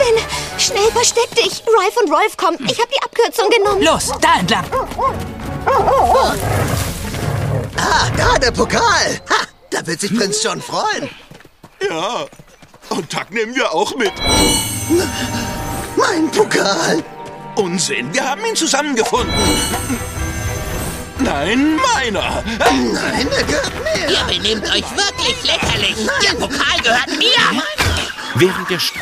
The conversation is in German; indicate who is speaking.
Speaker 1: bin. Schnell, versteck dich. Ralph und Rolf kommen. Ich habe die Abkürzung genommen.
Speaker 2: Los, da entlang.
Speaker 3: Ah, da der Pokal. Ha, da wird sich Prinz John freuen.
Speaker 4: Ja, und Tuck nehmen wir auch mit.
Speaker 3: Mein Pokal.
Speaker 4: Unsinn, wir haben ihn zusammengefunden. Nein, meiner.
Speaker 3: Nein, er gehört mir.
Speaker 5: Ihr benehmt euch wirklich lächerlich. Der Pokal gehört mir.
Speaker 6: Während der